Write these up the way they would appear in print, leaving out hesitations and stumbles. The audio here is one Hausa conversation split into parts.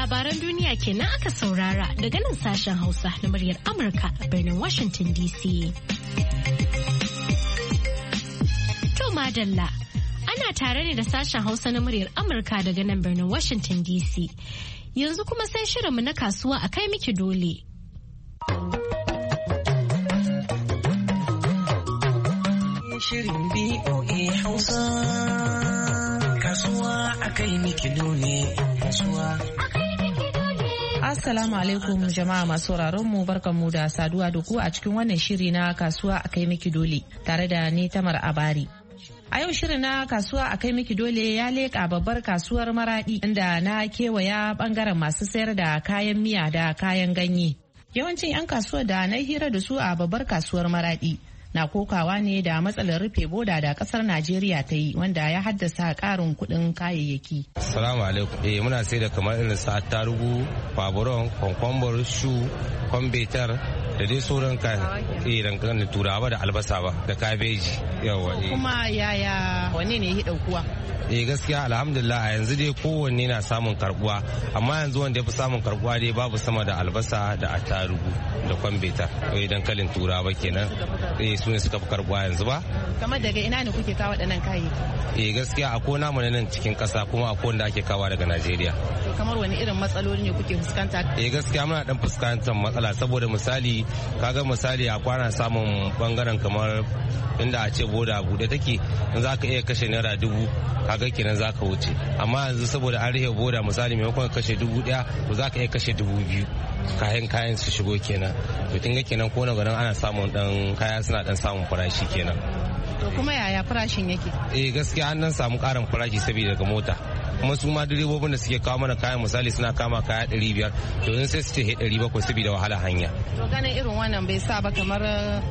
Labaran duniya kenan aka saurara daga nan sashen Hausa na muryar Amurka a birnin Washington DC. To madalla, ana tare ne da sashen Hausa na muryar Amurka daga nan birnin Washington DC. Yanzu kuma sai shirinmu na kasuwa a kai miki dole. Shirin BOA Hausa kasuwa a kai miki dole kasuwa. Assalamu alaikum jama'a masu mu barkanmu da saduwa da ku a cikin wannan shiri na kasuwa a kai miki dole tare da ni Tamar Abari. A yau shirin na kasuwa a kai miki dole ya leƙa babbar kasuwar Maradi inda na kewaya bangaren masu sayar da kayan miya da kayan ganye. Yawancin 'yan kasuwar da na hira da su a babbar kasuwar Maradi na kokawa ne da matsalar rufe boda da kasar Najeriya ta yi wanda ya haddasa karin kuɗin kayayyaki. Assalamu alaikum. Muna sai da kamar irin sa attarugu, faburon, kwankwambar, shu, kwambetar da dai sauran kayan turawa da albasa ba da kabeji. Yawa. Kuma yaya wanne ne ya ɗaukuwa? Gaskiya alhamdulillah a yanzu dai kowanne na samun karbuwa, amma yanzu wanda ya fi samun karbuwa dai babu sama da albasa da attarugu da kwambeta dankalin turawa kenan. Su ne suka fi karbuwa yanzu ba. Kamar daga ina ne kuke kawo waɗannan kayayyaki? Gaskiya akwai namu nan cikin ƙasa kuma akwai wanda ake kawo daga Najeriya. To kamar wani irin matsaloli ne kuke fuskanta? Gaskiya muna dan fuskantar matsala saboda misali a kwana samun bangaren kamar inda a ce boda bude take in za ka iya kashe naira 1000 kaga kenan za ka wuce, amma yanzu saboda an rihe boda misali maimakon kashe 1000 to za ka iya kashe 2000 kayan su shigo kenan. To kin ga kenan ko na garin ana samun dan kaya suna dan samun farashi kenan. To kuma yaya farashin yake? Gaskiya an nan samu karin farashi saboda daga mota, kuma su ma direbobin da suke kawo mana kayan misali suna kama kaya 500 to in sai su ce 700 saboda wahala hanya. To ganin irin wannan bai sa ba kamar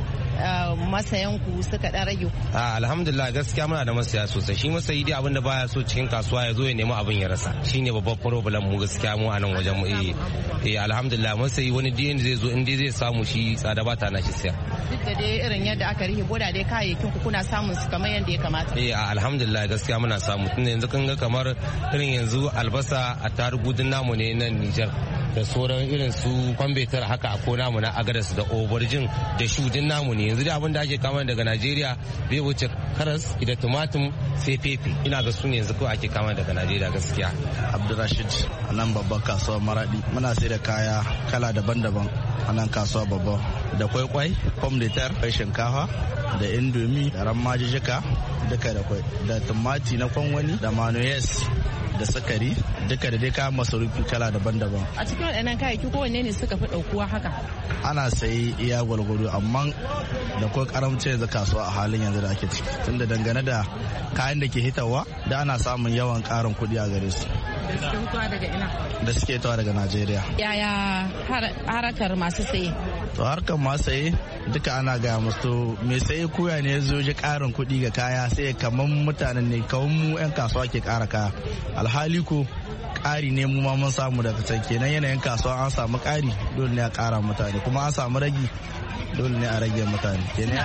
masayan ku suka dan rage? Alhamdulillah gaskiya muna da masaya sosai. Shi masayi dai abin da baya so cikin kasuwa ya zo ya nemi abin ya rasa, shine babban problem mu gaskiya mu a nan wajen mu. Alhamdulillah masayi wani diyan zai zo inda zai samu shi tsada ba ta nashi siya. Duk da dai irin yadda aka rihe boda dai kayayyakin ku kuna samun su kamar yadda ya kamata? Alhamdulillah gaskiya muna samu, tunda yanzu kan ga kamar irin yanzu albasa a tarugudin namu ne nan Nijar da sauran irin su kwambetar haka a kona mu na agadas da obarjin da shudin namu ne. Yanzu da abin da ake kama daga Najeriya bai wuce karas da tumatum sai fefe, ina ga su ne yanzu kawai ake kama daga Najeriya gaskiya. Abdurrashid a nan babban kasuwar Maradi muna sai da kaya kala daban-daban a nan kasuwa babba, da kwaikwai, kwamdetar, shinkafa da indomi da ramajijika duka da kwai, da tumati na kwanwani da manoyes da sukari duka da dai kayan masarufi kala daban-daban. A cikin waɗannan kayayyaki kowanne ne suka fi ɗaukuwa haka? Ana sayi iya gwalgwado, amma da kuma karamcin yanzu kasuwa a halin yanzu da ake ciki, tunda dangane da kayan da ke hitawa da ana samun yawan ƙarin kuɗi a gare su. Da suke hitowa daga ina? Da suke hitowa daga Najeriya. Yaya harakar masu saye? To harkar masu saye duka ana gaya musu mai saye koya ne ya zo ji ƙarin kuɗi ga kaya sai kamar mutanen ne kawai mu 'yan kasuwa ke ƙara kaya, alhali ko ƙari ne mu ma mun samu daga can, kenan yanayin kasuwa an samu ƙari dole ne a ƙara mutane, kuma an samu ragi dole ne a rage mutane.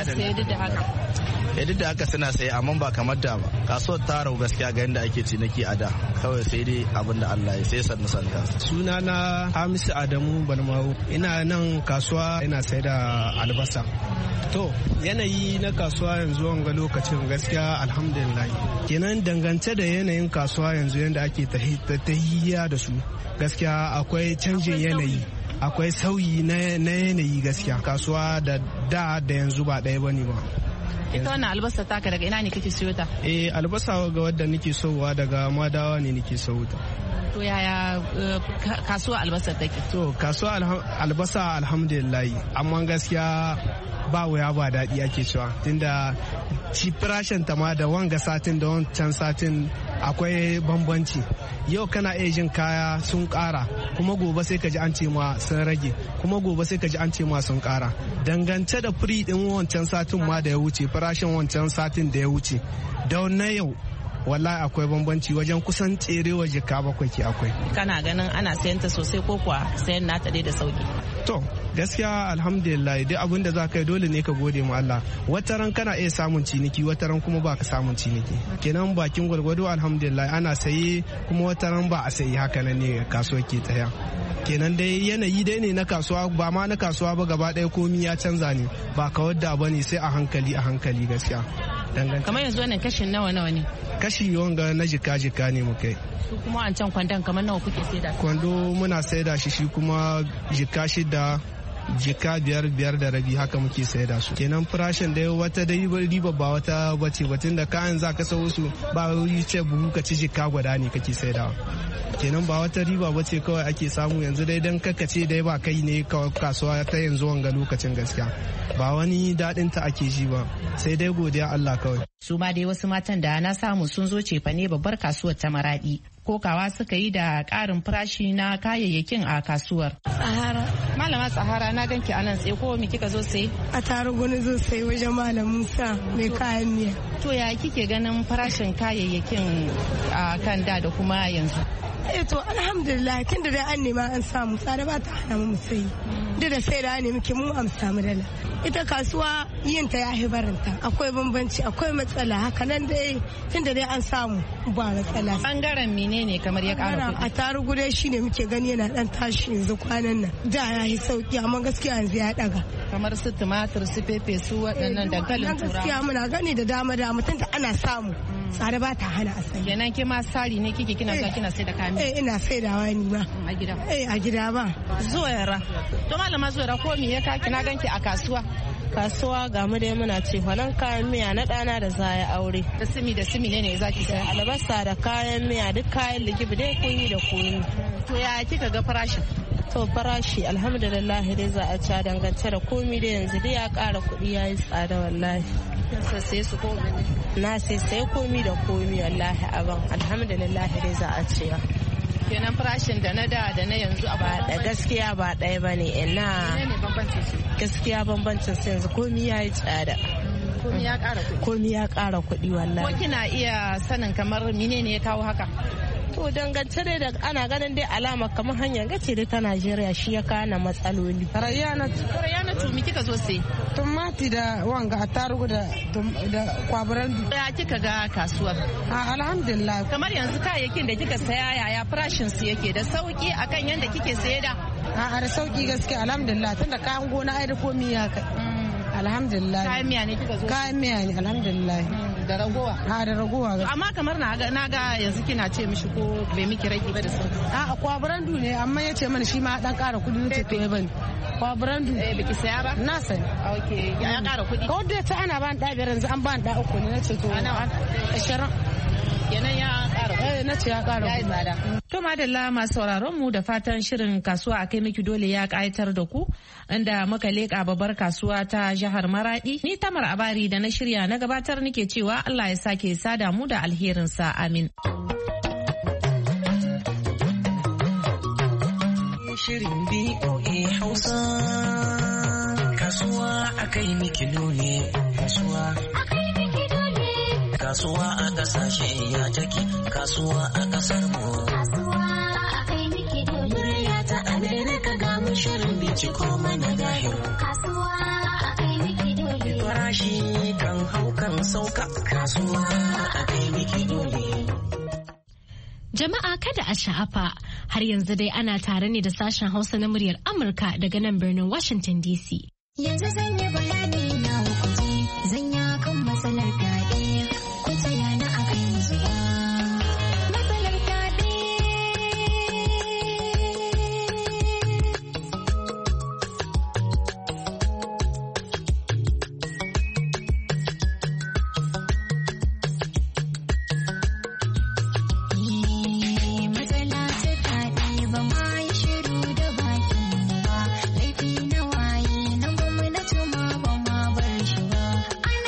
Duk da haka suna saye amma ba kamar da ba. Kasuwar ta ragu gaskiya ga yadda ake ciniki a da, kawai sai dai abin da Allah ya sai sannu sannu. Suna na Hamisu Adamu Balmawu, ina nan kasuwa ina sai da albasa. To yanayi na kasuwa yanzu wanga lokacin gaskiya alhamdulillah, kenan dangance da yanayin kasuwa yanzu yadda ake tahiya da su gaskiya akwai canjin yanayi, akwai sauyi na yanayi gaskiya. Kasuwa da yanzu ba ɗaya bane ba. Ita wannan albasa taka daga ina ne kake siyo ta? Albasa ga wadda nake sowa daga Madawa ne nake sowa ta. To yaya kasuwa albasa take? To kasuwa albasa alhamdulillah, amma gaskiya ba wuya ba daɗi ake cewa, tunda shi farashin ta ma da wanga satin da wancan satin akwai bambanci. Yau kana iya jin kaya sun ƙara, kuma gobe sai ka ji an ce ma sun rage, kuma gobe sai ka ji an ce ma sun ƙara. Dangance da firi ɗin wancan satin ma da ya wuce, farashin wancan satin da ya wuce da na yau wallahi akwai bambanci wajen kusan tserewa jika 7 ke akwai. Kana ganin ana sayan ta sosai ko kuwa sayan nata dai da sauki? To gaskiya alhamdulillah duk abin da za ka yi dole ne ka gode ma Allah. Wataran kana iya samun ciniki, wataran kuma ba ka samun ciniki. Kenan bakin gwargwado alhamdulillah ana saye kuma wataran ba a sayi, haka nan ne kasuwa ke tsaya. Kenan dai yanayi dai ne na kasuwa, ba ma na kasuwa ba, gaba ɗaya komi ya canza ne, ba kawar da ba ne, sai a hankali gaskiya. Kamar yanzu wannan kashin nawa ne? Kashi wanga na jika ne mu kai. Su kuma an can kwandon kamar nawa kuke saida? Kwando muna saida shi kuma jika 6, jika 5 da rabi, haka muke saida su. Kenan farashin da wata dai riba ba wata bace batun da kayan za ka sau su ba yi ce buhu ka ci jika guda ne kake saidawa. Kenan ba wata riba bace kawai ake samu yanzu dai dan kakace dai ba kai ne kasuwa ta yanzu wanga lokacin gaskiya. Ba wani daɗin ta ake ji ba, sai dai godiya Allah kawai. Su ma dai wasu matan da na samu sun zo cefane babbar kasuwar ta Maradi. Kokawa suka yi da ƙarin farashi na kayayyakin a kasuwar. Tsahara. Malama Tsahara, na ganki anan tsaye, ko me kika zo sai? A tarugu na zo sai wajen Malam Musa mai kayan miya. To ya kike ganin farashin kayayyakin a kan da kuma yanzu? To alhamdulillah tun da dai an nema an samu, tsada ba ta hana mu sayi. Duk da sai da ne muke mu amsa mu dala. Ita kasuwa yin ta yahi barinta, akwai bambanci, akwai matsala, haka nan dai tun da dai an samu ba matsala. Bangaren menene kamar ya ƙara kuɗi? A tarugu dai shine muke gani yana dan tashi yanzu kwanan nan. Da ya yi sauki amma gaskiya yanzu ya daga. Kamar su tumatir, su fefe, su waɗannan dankalin turawa. Gaskiya muna gani da dama tun da ana samu. Tsada ba ta hana a sayi. Kenan ke ma sari ne kike kina zuwa kina sai da kayan? Ina saidawa ni ma. A gida? A gida ba. Zuwaira. To malama Zuwaira, ko me ya ka kina ganki a kasuwa? Kasuwa ga mu dai muna ce falan kayan miya na ɗana da zaya aure. Da simi ne zaki saya? Albasa da kayan miya, duk kayan likifi dai kunyi da kunyi. To ya kika ga farashin? To farashi alhamdulillah dai za a ci dangance da komi da yanzu dai ya ƙara kuɗi ya yi tsada wallahi. Sai su komi ne? Na sai komi da komi wallahi abin alhamdulillah dai za a ci. Kenan farashin da na da na yanzu a ba gaskiya ba ɗaya ba ne ina. Gaskiya bambancin sai yanzu komi ya yi tsada. Komi ya ƙara kuɗi? Komi ya ƙara kuɗi wallahi. Ko kina iya sanin kamar menene ya kawo haka? To dangance dai da ana ganin dai alama kamar hanyar gace dai ta Najeriya shi ya kana matsaloli. Rayyana to me kika zo sai? Tumati da wanga attarugu da kwaburan. Ya kika ga kasuwar? Alhamdulillah. Kamar yanzu kayayyakin da kika saya yaya farashin su yake, da sauki akan yanda kike saye da? Da sauki gaskiya alhamdulillah, tunda kayan gona ai da komi ya kai. Alhamdulillah. Kayan miya ne kika zo? Kayan miya ne alhamdulillah. Da ragowa? Da ragowa. Amma kamar na ga yanzu kina ce mishi ko bai miki rage ba da sauki? Kwaburandu ne amma ya ce mana shi ma dan kara kudi ne ce to ya bani. Kwaburandu. Biki saya ba? Na sani. Okay, ya kara kudi. Ko da ta ana ban da biyar yanzu an ban da 3 ne na ce to. 20. Kenan ya kara. Na ce ya kara. Ya yi tsada. To madalla masu sauraron mu da fatan shirin kasuwa a kai miki dole ya kayatar da ku, inda muka leƙa babbar kasuwa ta jihar Maradi. Ni Tamar Abari da na shirya na gabatar nake cewa Allah ya sake sada mu da alherinsa, amin. Shirin BOA Hausa, kasuwa a kai miki dole, kasuwa a kasashe ya take, kasuwa a kasar mu. Murya ta Amerika ga mu shirin binciko mana gahir. Farashi kan hau kan sauka, kasuwa a kai miki dole. Jama'a kada a sha'afa, har yanzu dai ana tare ne da sashen Hausa na muryar Amurka daga nan birnin Washington DC. Yanzu zan yi bayani na hukunci, zan yi kan matsalar fyaɗe, ku tsaya na a kan zuwa. Matsalar fyaɗe. I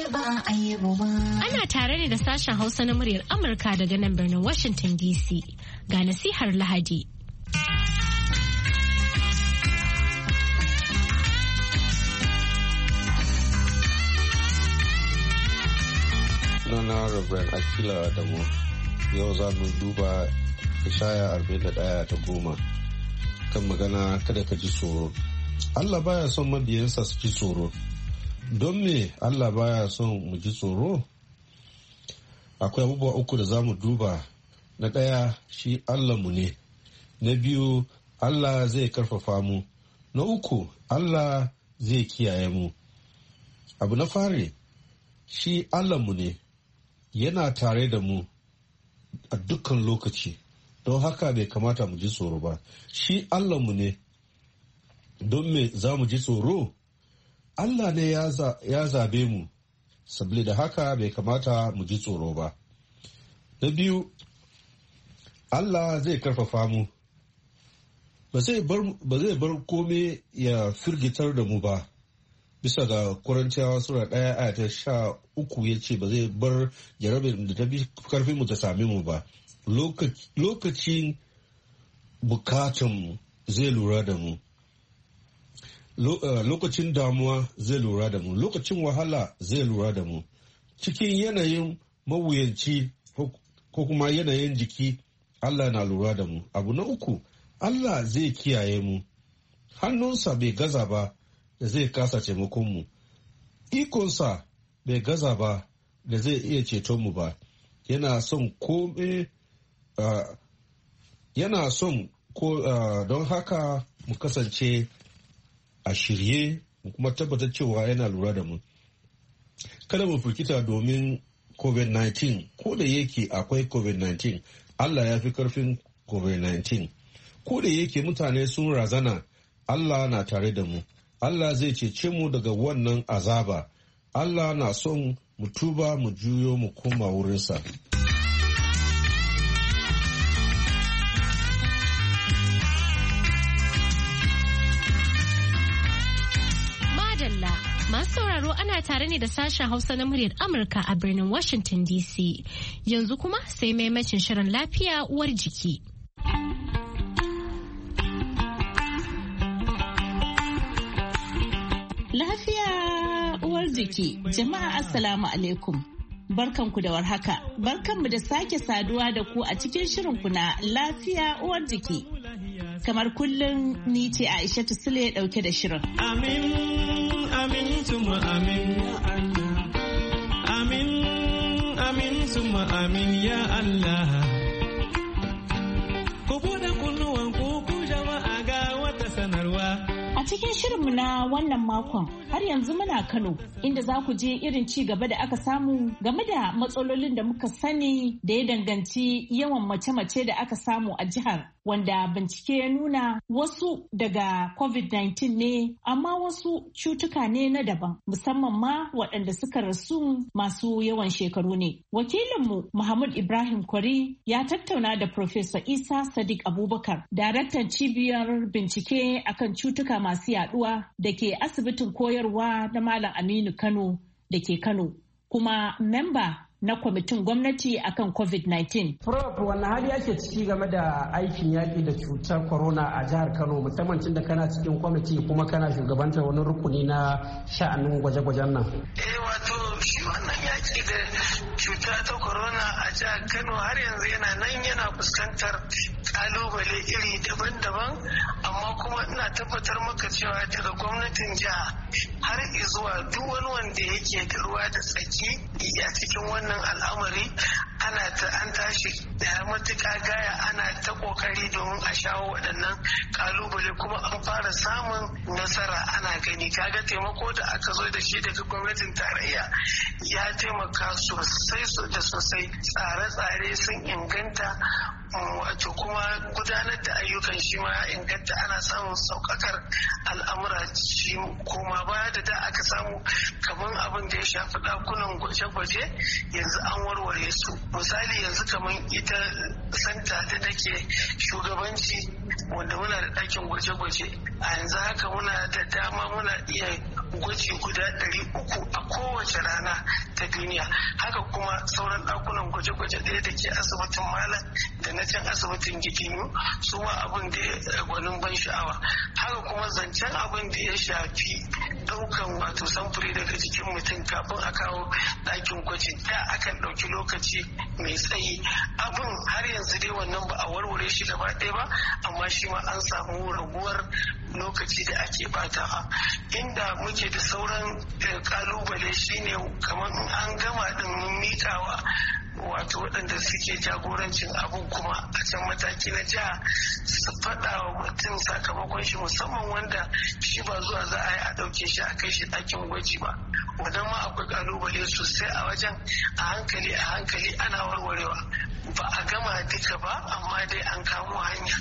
ba a yi ba. Ana tare ne da sashen Hausa na muryar Amurka daga nan birnin Washington DC. Ga nasihar Lahadi. Sunana Reverend Akila Adamu. Yau za mu duba Ishaya 41:10 kan magana kada ka ji tsoro. Allah baya son mabiyansa su ji tsoro. Don me Allah baya son mu ji tsoro? Akwai abubuwa uku da za mu duba. Na ɗaya, shi Allahnmu ne. Na biyu, Allah zai karfafa mu. Na uku, Allah zai kiyaye mu. Abu na fari, shi Allahnmu ne. Yana tare da mu a dukkan lokaci. Don haka bai kamata mu ji tsoro ba. Shi Allahnmu ne. Don me za mu ji tsoro? Allah ne ya zabe mu, saboda haka bai kamata mu ji tsoro ba. Na biyu, Allah zai karfafa mu, ba zai bar kome ya firgitar da mu ba. Bisa ga Korintiyawa Sura 1:13 ya ce ba zai bar jarabar da ta bi karfin mu ta same mu ba. Lokacin bukatanmu zai lura da mu. Lokacin damuwa zai lura da mu, lokacin wahala zai lura da mu, cikin yanayin mawuyanci ko kuma yanayin jiki Allah na lura da mu. Abu na uku, Allah zai kiyaye mu, hannunsa bai gaza ba da zai kasa taimakon mu, ikonsa bai gaza ba da zai iya ceton mu ba. Yana son don haka mu kasance a shirye mu kuma tabbatar cewa yana lura da mu. Kada mu firgita domin COVID-19, ko da yake akwai COVID-19, Allah ya fi karfin COVID-19. Ko da yake mutane sun razana, Allah na tare da mu. Allah zai cece mu daga wannan azaba. Allah na son mu tuba mu juyo mu koma wurinsa. Masu sauraro ana tare ne da sashen Hausa na muryar Amurka a birnin Washington DC. Yanzu kuma sai maimacin shirin lafiya uwar jiki. Lafiya uwar jiki, jama'a Assalamu alaikum. Barkanku da warhaka. Barkanmu da sake saduwa da ku a cikin shirinku na lafiya uwar jiki. Kamar kullum ni ce Aishatu Sule dauke da shirin. Amin, amin, tuma amin ya Allah. Amin, amin, tuma amin ya Allah. Ku buɗe kunnuwan ku jama'a ga wata sanarwa. A cikin shirinmu na wannan makon har yanzu muna Kano inda za ku je irin ci gaba da aka samu game da matsalolin da muka sani da ya danganci yawan mace-mace da aka samu a jihar, wanda bincike ya nuna wasu daga COVID-19 ne amma wasu cutuka ne na daban, musamman ma waɗanda suka rasu masu yawan shekaru ne. Wakilinmu Muhammad Ibrahim Kwari ya tattauna da Professor Isa Sadiq Abubakar, daraktan cibiyar bincike akan cutuka masu yaduwa da ke asibitin koyarwa na Malam Aminu Kano da ke Kano, kuma memba na kwamitin gwamnati akan COVID-19. Prof, wannan hali ake ciki game da aikin yaƙi da cutar corona a jihar Kano, musamman da kana cikin kwamiti kuma kana shugabantar wani rukuni na sha'anin gwaje-gwajen nan. Wato shi wannan yaƙi da cuta ta corona a jihar Kano har yanzu yana nan yana fuskantar kalubale iri daban-daban, amma kuma ina tabbatar maka cewa daga gwamnatin jiha har zuwa duk wani wanda yake da ruwa da tsaki a cikin wannan al'amari an tashi da matuƙa gaya ana ta ƙoƙari domin a shawo waɗannan kalubale, kuma an fara samun nasara ana gani. Kaga taimako da aka zo da shi daga gwamnatin tarayya ya taimaka sosai da sosai, tsare-tsare sun inganta, wato kuma gudanar da ayyukan shi ma ya inganta, ana samun saukakar al'amura. Shi koma baya da aka samu kamar abin da ya shafi ɗakunan gwaje-gwaje yanzu an warware su. Misali yanzu kamar ita santa da take shugabanci wanda muna da ɗakin gwaje-gwaje a yanzu haka muna da dama muna iya gwaji guda 300 a kowace rana ta duniya. Haka kuma sauran ɗakunan gwaje-gwaje ɗaya da ke asibitin Malam da na can asibitin Giginyu su ma abin da ya gwanin ban sha'awa. Haka kuma zancen abin da ya shafi ɗaukan wato samfuri daga jikin mutum kafin a kawo ɗakin gwaji da akan ɗauki lokaci mai tsayi. Abin har yanzu dai wannan ba a warware shi gaba ɗaya ba, amma shi ma an samu raguwar lokaci da ake batawa. Inda muke da sauran kalubale shine kamar an gama din mikawa wato waɗanda suke jagorancin abun kuma a can mataki na jiha su faɗa wa mutum sakamakon shi, musamman wanda shi ba zuwa za a yi a ɗauke shi a kai shi ɗakin gwaji ba. Wannan ma akwai kalubale sosai a wajen, a hankali ana warwarewa. Ba a gama duka ba, amma dai an kamo hanya.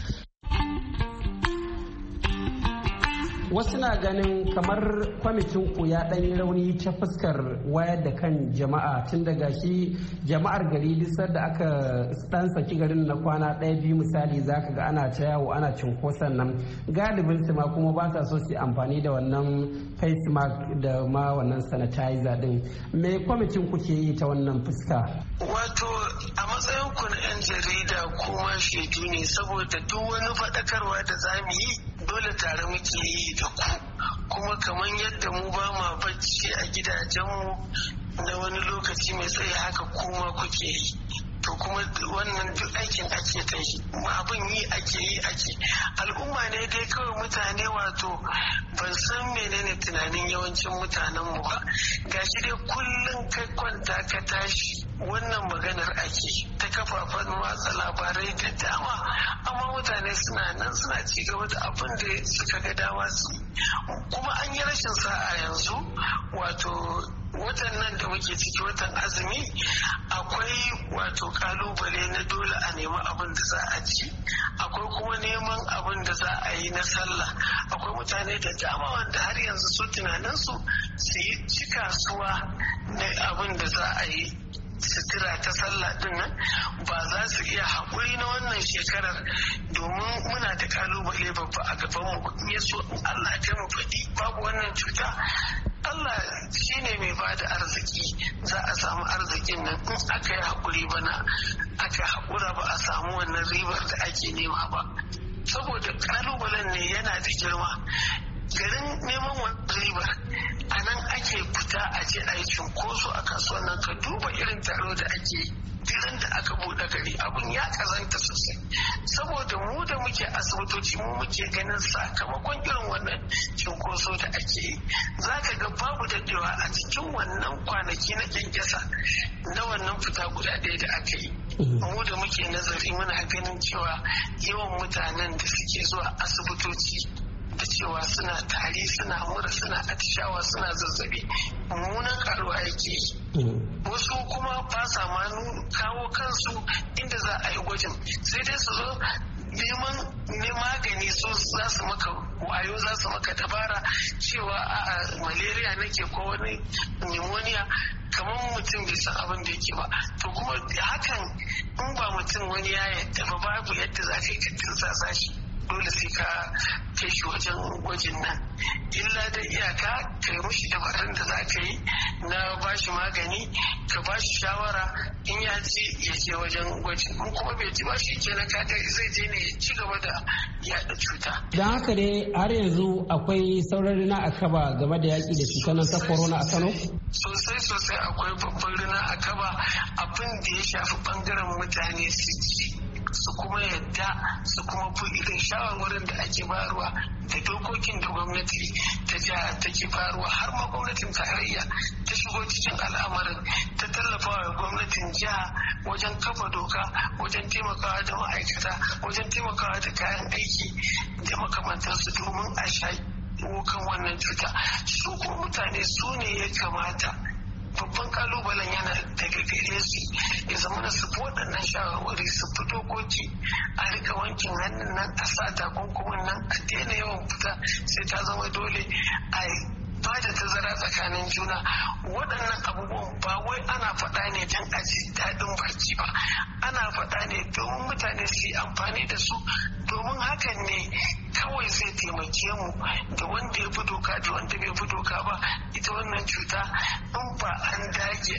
Wasu na ganin kamar kwamitin ku ya ɗan yi rauni ta fuskar wayar da kan jama'a, tun daga shi jama'ar gari duk da aka ɗan saki garin na kwana 1-2 misali za ka ga ana ta yawo ana cunkoson nan, galibin su ma kuma ba sa so su amfani da wannan face mask da ma wannan sanitizer din. Me kwamitin ku ke yi ta wannan fuska? Wato a matsayin ku na 'yan jarida kuma shaidu ne, saboda duk wani faɗakarwa da za mu yi dole tare muke yi da ku, kuma kamar yadda mu ba ma bacci a gidajenmu na wani lokaci mai tsaye haka kuma kuke yi. To kuma wannan duk aikin ake ta yi, abin yi ake al'umma ne dai kawai mutane wato ban san menene tunanin yawancin mutanenmu ba. Gashi dai kullum kai kwanta ka tashi wannan maganar ake ta kafafen watsa labarai da dama, amma mutane suna nan suna ci gaba da abin da suka ga dama su. Kuma an yi rashin sa'a yanzu, wato watan nan da muke ciki, watan azumi, akwai wato kalubale na dole a nemi abin da za a ci, akwai kuma neman abin da za a yi na sallah. Akwai mutane da dama wanda har yanzu su tunaninsu su yi ci kasuwa na abin da za a yi sutura ta sallah din nan, ba za su iya haƙuri na wannan shekarar, domin muna da kalubale babba a gaban mu. Ya so in Allah ya mu faɗi babu wannan cuta, Allah shi ne mai ba da arziki, za a samu arzikin nan in aka yi haƙuri bana, aka haƙura ba a samu wannan ribar da ake nema ba, saboda kalubalen ne yana da girma. Garin neman wannan ribar a nan ake fita a je a yi cunkoso a kasuwan nan. Ka duba irin taro da ake yi diran da aka buɗe gari, abun ya kazanta sosai, saboda mu da muke asibitoci mu muke ganin sakamakon irin wannan cunkoso da ake yi. Za ka ga babu daɗewa a cikin wannan kwanaki na kyankyasa na wannan fita guda ɗaya da aka yi. Mu da muke nazari muna ganin cewa yawan mutanen da suke zuwa asibitoci da cewa suna tari, suna mura, suna atishawa, suna zazzabi, mummunan karuwa yake. Wasu kuma ba sa ma kawo kansu inda za a yi gwajin, sai dai su zo neman magani, su za su maka wayo, za su maka dabara cewa a malaria nake ko wani pneumonia, kamar mutum bai san abin da yake ba. To kuma hakan in ba mutum wani ya yadda ba, babu yadda za ka yi ka tirsasa shi, dole sai ka kai shi wajen gwajin nan. Illa da iyaka ka yi mushi dabarun da za ka yi na ba shi magani, ka ba shi shawara, in ya ji ya je wajen gwajin, in kuma bai ji ba shi kenan kaga zai je ne ya ci gaba da yaɗa cuta. Don haka dai har yanzu akwai sauran rina a kaba game da yaƙi da cutar nan ta corona a Kano? Sosai akwai babban rina a kaba, abin da ya shafi bangaren mutane su ji su kuma yadda su kuma fi irin shawarwarin da ake bayarwa da dokokin da gwamnati ta jiha take bayarwa, har ma gwamnatin tarayya ta shigo cikin al'amarin, ta tallafawa gwamnatin jiha wajen kafa doka, wajen taimakawa da ma'aikata, wajen taimakawa da kayan aiki da makamantansu domin a shawo kan wannan cuta. Su kuma mutane su ne ya kamata, babban kalubalen yana daga gare su, ya zama na su waɗannan shawarwari, su fi dokoki, a rika wankin hannun nan, a sa takunkumin nan, a daina yawan fita sai ta zama dole, a ba da tazara tsakanin juna. Waɗannan abubuwan ba wai ana faɗa ne don a ji daɗin baki ba, ana faɗa ne domin mutane su yi amfani da su, domin hakan ne kawai zai taimake mu da wanda ya fi doka da wanda bai fi doka ba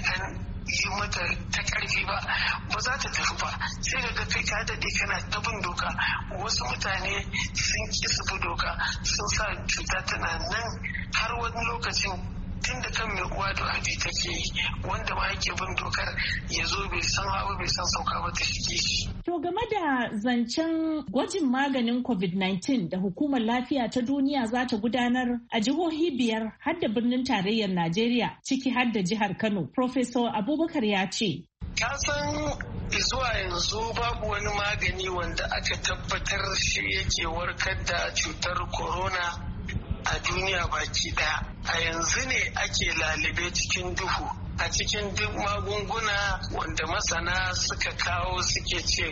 an yi mata ta karfi ba za ta tafi ba. Sai ga kai ka daɗe kana ta bin doka, wasu mutane sun ƙi su bi doka, sun sa cuta tana nan har wani lokacin tun da kan mai uwa da abi take yi, wanda ma yake bin dokar ya zo bai san hawa bai san sauka ba ta shige shi. To game da zancen gwajin maganin COVID-19 da hukumar lafiya ta duniya za ta gudanar a jihohi 5 har da birnin tarayyar Najeriya ciki har da jihar Kano, Professor Abubakar ya ce. Ka san zuwa yanzu babu wani magani wanda aka tabbatar shi yake warkar da cutar corona a duniya baki daya. A yanzu ne ake lalube cikin duhu a cikin duk magunguna wanda masana suka kawo suke ce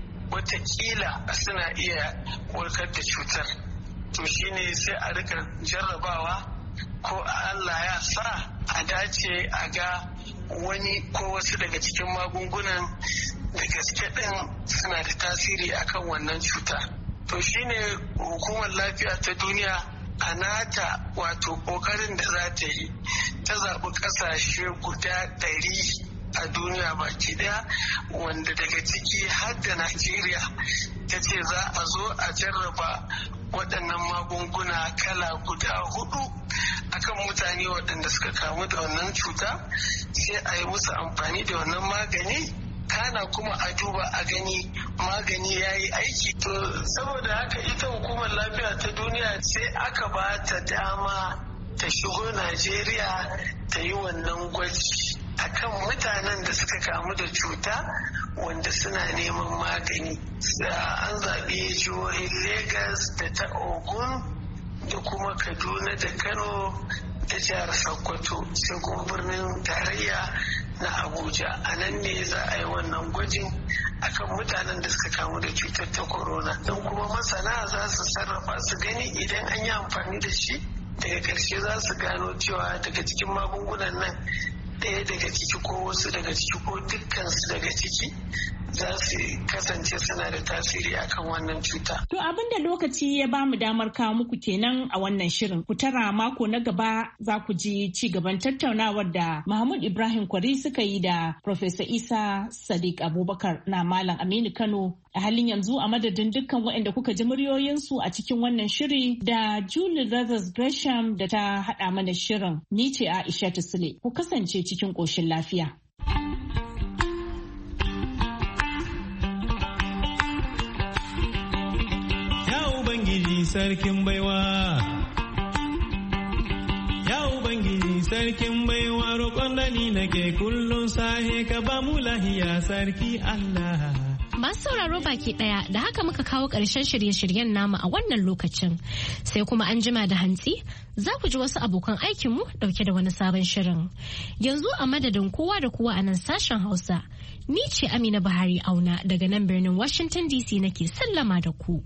watakila suna iya warkar da cutar. To shine sai a rika jarrabawa ko Allah ya sa a dace a ga wani ko wasu daga cikin magungunan da gaske ɗin suna da tasiri akan wannan cuta. To shine hukumar lafiya ta duniya a nata wato kokarin da za ta yi ta zaɓi ƙasashe guda 100 a duniya baki daya wanda daga ciki har da Najeriya ta ce za a zo a jarraba waɗannan magunguna kala guda 4 akan mutane waɗanda suka kamu da wannan cuta, sai a yi musu amfani da wannan magani kana kuma a duba a gani magani ya yi aiki. To saboda haka ita hukumar lafiya ta duniya sai aka ba ta dama ta shigo Najeriya ta yi wannan gwaji akan mutanen da suka kamu da cuta wanda suna neman magani. An zaɓi jihohin Legas da ta Ogun da kuma Kaduna da Kano da jihar Sokoto sai kuma birnin tarayya na Abuja. A nan ne za a yi wannan gwajin akan mutanen da suka kamu da cutar ta corona. Don kuma masana za su sarrafa su gani idan an yi amfani da shi daga ƙarshe za su gano cewa daga cikin magungunan nan ɗaya daga ciki ko wasu daga ciki ko dukkansu daga ciki za su kasance suna da tasiri akan wannan cuta. To abin da lokaci ya ba mu damar kawo muku kenan a wannan shirin. Ku tara mako na gaba za ku ji ci gaban tattaunawar da Mahmud Ibrahim Kwari suka yi da Professor Isa Sadiq Abubakar na Malam Aminu Kano. A halin yanzu a madadin dukkan waɗanda kuka ji muryoyinsu a cikin wannan shiri da Julie Brothers Gresham da ta haɗa mana shirin. Ni ce Aisha Sule. Ku kasance cikin ƙoshin lafiya. Ubangiji sarkin baiwa, ya Ubangiji sarkin baiwa roƙon da ni nake kullum sahe ka ba mu lahiya sarki Allah. Masu sauraro baki daya da haka muka kawo ƙarshen shirye-shiryen namu a wannan lokacin. Sai kuma an jima da hantsi za ku ji wasu abokan aikinmu dauke da wani sabon shirin. Yanzu a madadin kowa da kowa a nan sashen Hausa, ni ce Amina Buhari Auna daga nan birnin Washington DC nake sallama da ku.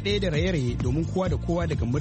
kaɗe-kaɗe da raye-raye domin kowa da kowa daga